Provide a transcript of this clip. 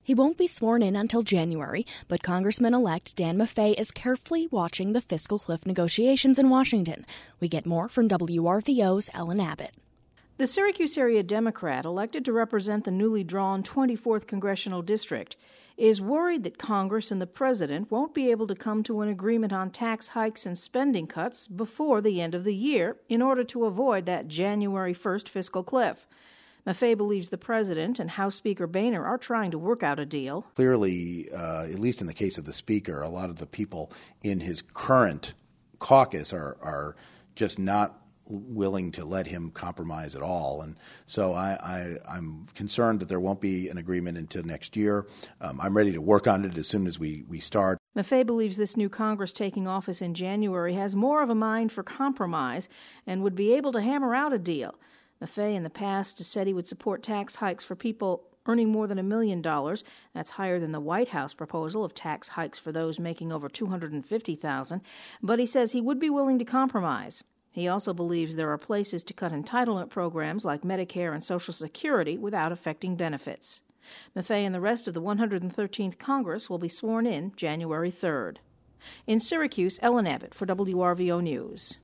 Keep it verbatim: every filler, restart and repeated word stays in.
He won't be sworn in until January, but Congressman-elect Dan Maffei is carefully watching the fiscal cliff negotiations in Washington. We get more from W R V O's Ellen Abbott. The Syracuse area Democrat elected to represent the newly drawn twenty-fourth Congressional District is worried that Congress and the President won't be able to come to an agreement on tax hikes and spending cuts before the end of the year in order to avoid that January first fiscal cliff. Maffei believes the President and House Speaker Boehner are trying to work out a deal. Clearly, uh, at least in the case of the Speaker, a lot of the people in his current caucus are, are just not willing to let him compromise at all. And so I, I, I'm concerned that there won't be an agreement until next year. Um, I'm ready to work on it as soon as we, we start. Maffei believes this new Congress taking office in January has more of a mind for compromise and would be able to hammer out a deal. Maffei in the past said he would support tax hikes for people earning more than a million dollars. That's higher than the White House proposal of tax hikes for those making over two hundred fifty thousand dollars. But he says he would be willing to compromise. He also believes there are places to cut entitlement programs like Medicare and Social Security without affecting benefits. Maffei and the rest of the one hundred thirteenth Congress will be sworn in January third. In Syracuse, Ellen Abbott for W R V O News.